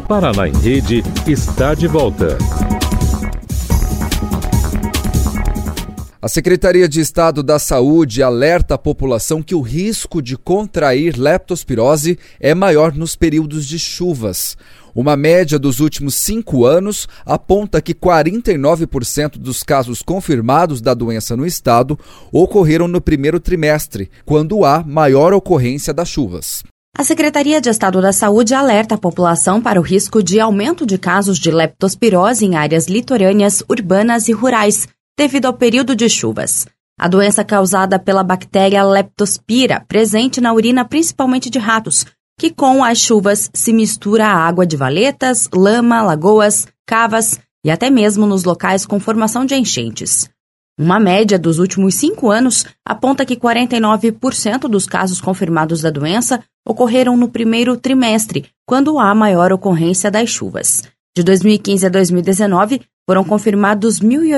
Paraná em Rede está de volta. A Secretaria de Estado da Saúde alerta a população que o risco de contrair leptospirose é maior nos períodos de chuvas. Uma média dos últimos 5 anos aponta que 49% dos casos confirmados da doença no estado ocorreram no primeiro trimestre, quando há maior ocorrência das chuvas. A Secretaria de Estado da Saúde alerta a população para o risco de aumento de casos de leptospirose em áreas litorâneas, urbanas e rurais, devido ao período de chuvas. A doença é causada pela bactéria Leptospira, presente na urina principalmente de ratos, que com as chuvas se mistura à água de valetas, lama, lagoas, cavas e até mesmo nos locais com formação de enchentes. Uma média dos últimos 5 anos aponta que 49% dos casos confirmados da doença ocorreram no primeiro trimestre, quando há maior ocorrência das chuvas. De 2015 a 2019, foram confirmados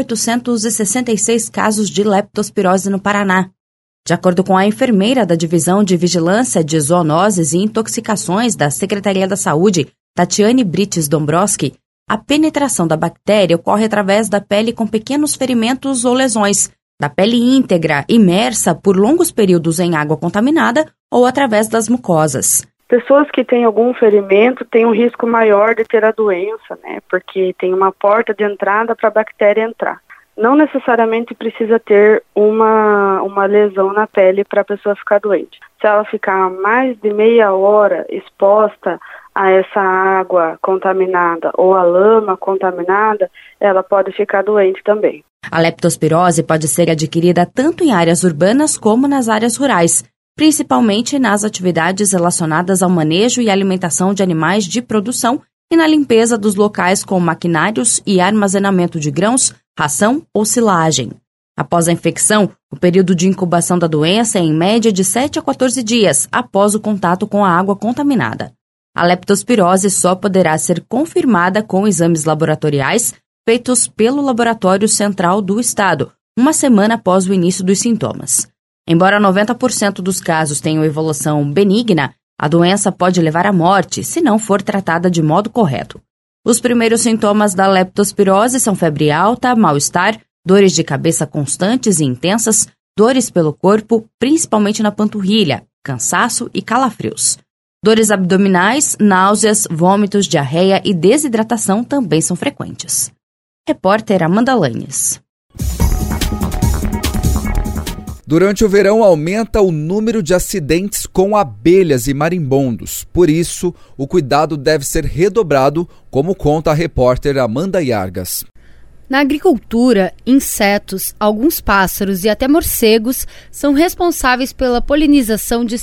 1.866 casos de leptospirose no Paraná. De acordo com a enfermeira da Divisão de Vigilância de Zoonoses e Intoxicações da Secretaria da Saúde, Tatiane Brites Dombrowski, a penetração da bactéria ocorre através da pele com pequenos ferimentos ou lesões, da pele íntegra, imersa por longos períodos em água contaminada ou através das mucosas. Pessoas que têm algum ferimento têm um risco maior de ter a doença, né? Porque tem uma porta de entrada para a bactéria entrar. Não necessariamente precisa ter uma lesão na pele para a pessoa ficar doente. Se ela ficar mais de meia hora exposta a essa água contaminada ou a lama contaminada, ela pode ficar doente também. A leptospirose pode ser adquirida tanto em áreas urbanas como nas áreas rurais, principalmente nas atividades relacionadas ao manejo e alimentação de animais de produção e na limpeza dos locais com maquinários e armazenamento de grãos, ração ou silagem. Após a infecção, o período de incubação da doença é em média de 7 a 14 dias após o contato com a água contaminada. A leptospirose só poderá ser confirmada com exames laboratoriais feitos pelo Laboratório Central do Estado, uma semana após o início dos sintomas. Embora 90% dos casos tenham evolução benigna, a doença pode levar à morte se não for tratada de modo correto. Os primeiros sintomas da leptospirose são febre alta, mal-estar, dores de cabeça constantes e intensas, dores pelo corpo, principalmente na panturrilha, cansaço e calafrios. Dores abdominais, náuseas, vômitos, diarreia e desidratação também são frequentes. Repórter Amanda Lanhes. Durante o verão aumenta o número de acidentes com abelhas e marimbondos. Por isso, o cuidado deve ser redobrado, como conta a repórter Amanda Yargas. Na agricultura, insetos, alguns pássaros e até morcegos são responsáveis pela polinização de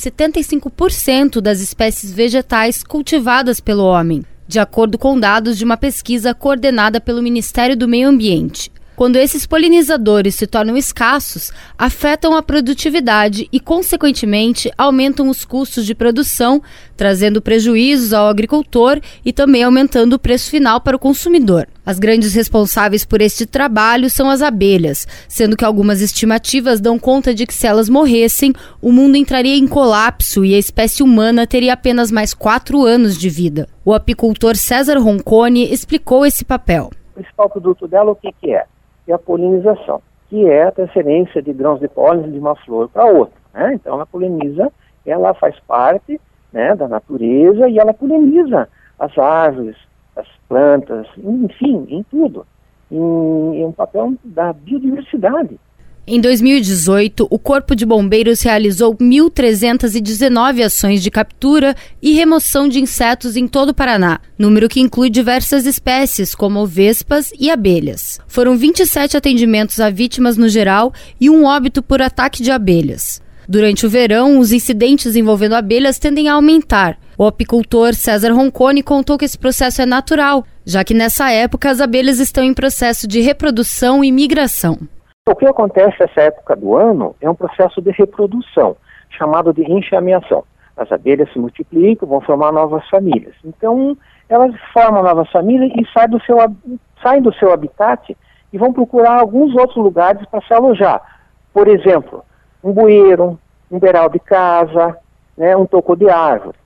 75% das espécies vegetais cultivadas pelo homem, de acordo com dados de uma pesquisa coordenada pelo Ministério do Meio Ambiente. Quando esses polinizadores se tornam escassos, afetam a produtividade e, consequentemente, aumentam os custos de produção, trazendo prejuízos ao agricultor e também aumentando o preço final para o consumidor. As grandes responsáveis por este trabalho são as abelhas, sendo que algumas estimativas dão conta de que se elas morressem, o mundo entraria em colapso e a espécie humana teria apenas mais 4 anos de vida. O apicultor César Ronconi explicou esse papel. O principal produto dela, o que é? É a polinização, que é a transferência de grãos de pólen de uma flor para outra, né? Então ela poliniza, ela faz parte, né, da natureza e ela poliniza as árvores, as plantas, enfim, em tudo. É um papel da biodiversidade. Em 2018, o Corpo de Bombeiros realizou 1.319 ações de captura e remoção de insetos em todo o Paraná, número que inclui diversas espécies, como vespas e abelhas. Foram 27 atendimentos a vítimas no geral e um óbito por ataque de abelhas. Durante o verão, os incidentes envolvendo abelhas tendem a aumentar. O apicultor César Ronconi contou que esse processo é natural, já que nessa época as abelhas estão em processo de reprodução e migração. O que acontece nessa época do ano é um processo de reprodução, chamado de enxameação. As abelhas se multiplicam, vão formar novas famílias. Então, elas formam novas famílias e saem do seu habitat e vão procurar alguns outros lugares para se alojar. Por exemplo, um bueiro, um beiral de casa, né, um toco de árvore.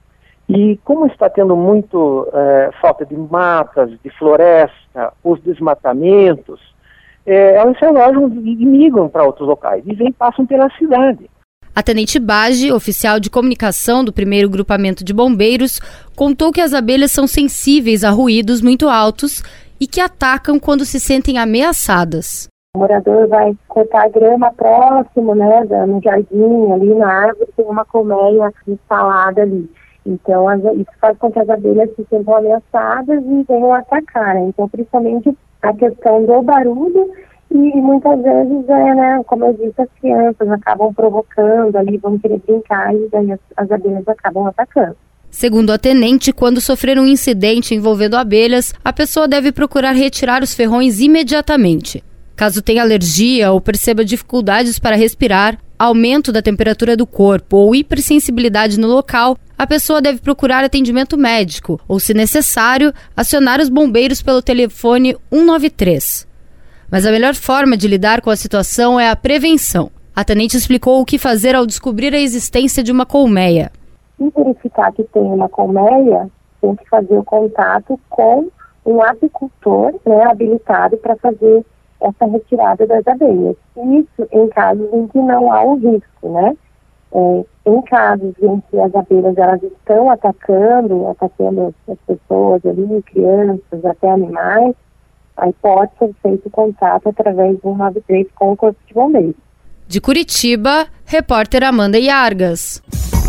E como está tendo muito falta de matas, de floresta, os desmatamentos, elas se alojam e migram para outros locais e passam pela cidade. A Tenente Bage, oficial de comunicação do 1º Grupamento de Bombeiros, contou que as abelhas são sensíveis a ruídos muito altos e que atacam quando se sentem ameaçadas. O morador vai cortar a grama próximo, né, no jardim, ali na árvore, tem uma colmeia instalada ali. Então, isso faz com que as abelhas se sintam ameaçadas e venham atacar, né? Então, principalmente a questão do barulho e muitas vezes, como eu disse, as crianças acabam provocando ali, vão querer brincar e daí as abelhas acabam atacando. Segundo a tenente, quando sofrer um incidente envolvendo abelhas, a pessoa deve procurar retirar os ferrões imediatamente. Caso tenha alergia ou perceba dificuldades para respirar, aumento da temperatura do corpo ou hipersensibilidade no local, a pessoa deve procurar atendimento médico ou, se necessário, acionar os bombeiros pelo telefone 193. Mas a melhor forma de lidar com a situação é a prevenção. A tenente explicou o que fazer ao descobrir a existência de uma colmeia. Se verificar que tem uma colmeia, tem que fazer o contato com um apicultor, habilitado para fazer essa retirada das abelhas. Isso em casos em que não há um risco, né? Em casos em que as abelhas elas estão atacando as pessoas ali, crianças, até animais, aí pode ser feito contato através do 193 com o Corpo de Bombeiros. De Curitiba, repórter Amanda Iargas.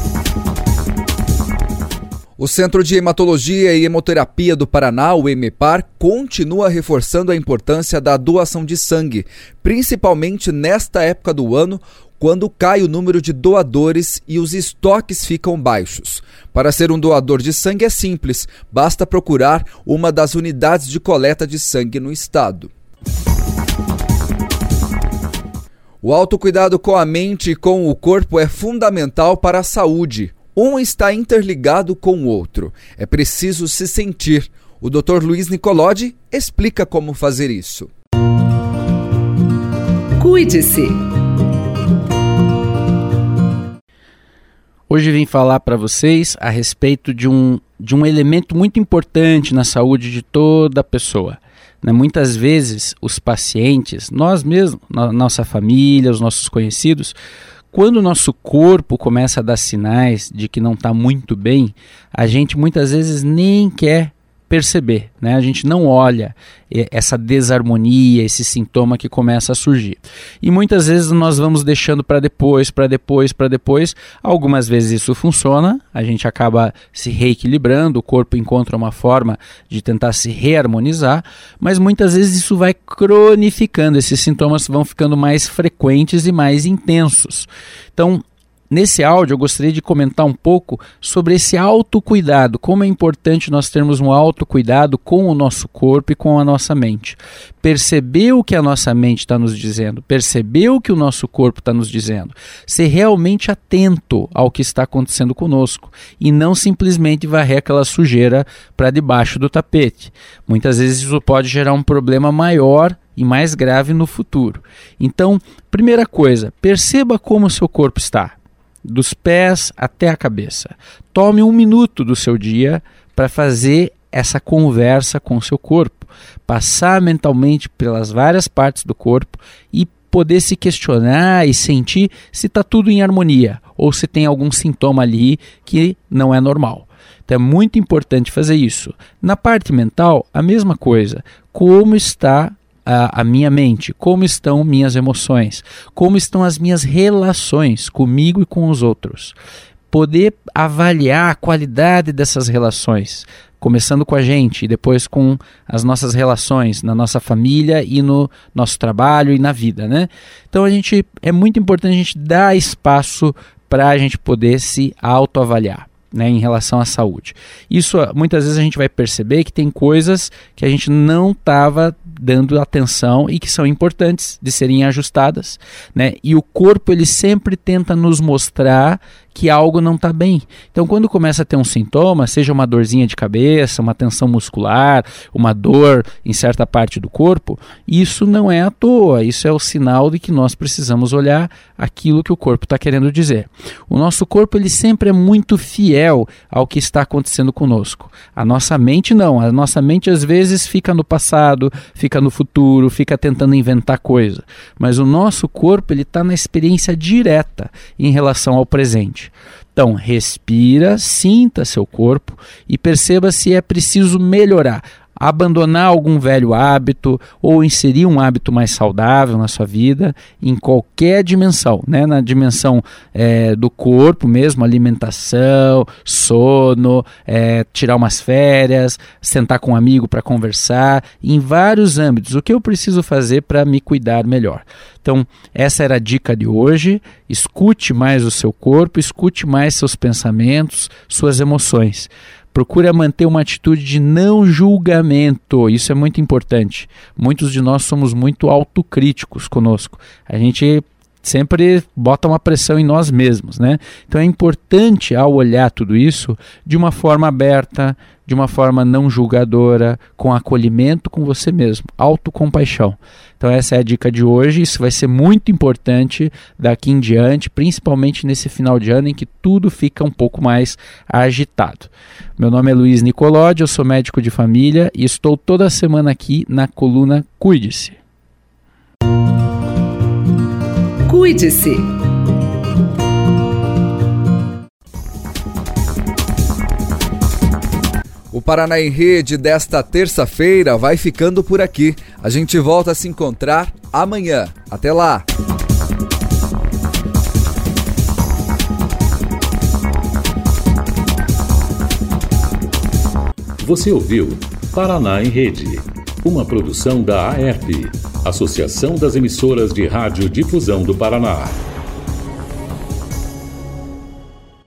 O Centro de Hematologia e Hemoterapia do Paraná, o EMEPAR, continua reforçando a importância da doação de sangue, principalmente nesta época do ano, quando cai o número de doadores e os estoques ficam baixos. Para ser um doador de sangue é simples, basta procurar uma das unidades de coleta de sangue no estado. O autocuidado com a mente e com o corpo é fundamental para a saúde. Um está interligado com o outro. É preciso se sentir. O Dr. Luiz Nicolodi explica como fazer isso. Cuide-se. Hoje vim falar para vocês a respeito de um elemento muito importante na saúde de toda pessoa. Muitas vezes os pacientes, nós mesmos, nossa família, os nossos conhecidos, quando o nosso corpo começa a dar sinais de que não está muito bem, a gente muitas vezes nem quer perceber, a gente não olha essa desarmonia, esse sintoma que começa a surgir. E muitas vezes nós vamos deixando para depois. Algumas vezes isso funciona, a gente acaba se reequilibrando, o corpo encontra uma forma de tentar se reharmonizar, mas muitas vezes isso vai cronificando, esses sintomas vão ficando mais frequentes e mais intensos. Então, nesse áudio eu gostaria de comentar um pouco sobre esse autocuidado, como é importante nós termos um autocuidado com o nosso corpo e com a nossa mente. Perceber o que a nossa mente está nos dizendo, perceber o que o nosso corpo está nos dizendo, ser realmente atento ao que está acontecendo conosco e não simplesmente varrer aquela sujeira para debaixo do tapete. Muitas vezes isso pode gerar um problema maior e mais grave no futuro. Então, primeira coisa, perceba como o seu corpo está. Dos pés até a cabeça. Tome 1 minuto do seu dia para fazer essa conversa com o seu corpo, passar mentalmente pelas várias partes do corpo e poder se questionar e sentir se está tudo em harmonia ou se tem algum sintoma ali que não é normal. Então é muito importante fazer isso. Na parte mental, a mesma coisa. Como está a minha mente, como estão minhas emoções, como estão as minhas relações comigo e com os outros. Poder avaliar a qualidade dessas relações, começando com a gente e depois com as nossas relações na nossa família e no nosso trabalho e na vida, Então é muito importante a gente dar espaço para a gente poder se autoavaliar. Em relação à saúde. Isso muitas vezes a gente vai perceber que tem coisas que a gente não estava dando atenção e que são importantes de serem ajustadas, E o corpo ele sempre tenta nos mostrar que algo não está bem. Então, quando começa a ter um sintoma, seja uma dorzinha de cabeça, uma tensão muscular, uma dor em certa parte do corpo, isso não é à toa, isso é o sinal de que nós precisamos olhar aquilo que o corpo está querendo dizer. O nosso corpo, ele sempre é muito fiel ao que está acontecendo conosco. A nossa mente não, a nossa mente às vezes fica no passado, fica no futuro, fica tentando inventar coisa, mas o nosso corpo, ele está na experiência direta em relação ao presente. Então, respira, sinta seu corpo e perceba se é preciso melhorar, abandonar algum velho hábito ou inserir um hábito mais saudável na sua vida, em qualquer dimensão, né? Na dimensão do corpo mesmo, alimentação, sono, tirar umas férias, sentar com um amigo para conversar, em vários âmbitos. O que eu preciso fazer para me cuidar melhor? Então, essa era a dica de hoje. Escute mais o seu corpo, escute mais seus pensamentos, suas emoções. Procure manter uma atitude de não julgamento, isso é muito importante. Muitos de nós somos muito autocríticos conosco. A gente sempre bota uma pressão em nós mesmos, né? Então é importante, ao olhar tudo isso, de uma forma aberta, de uma forma não julgadora, com acolhimento com você mesmo, autocompaixão. Então essa é a dica de hoje, isso vai ser muito importante daqui em diante, principalmente nesse final de ano em que tudo fica um pouco mais agitado. Meu nome é Luiz Nicolodi, eu sou médico de família e estou toda semana aqui na coluna Cuide-se. Cuide-se. O Paraná em Rede desta terça-feira vai ficando por aqui. A gente volta a se encontrar amanhã. Até lá! Você ouviu Paraná em Rede, uma produção da AERP, Associação das Emissoras de Rádio Difusão do Paraná.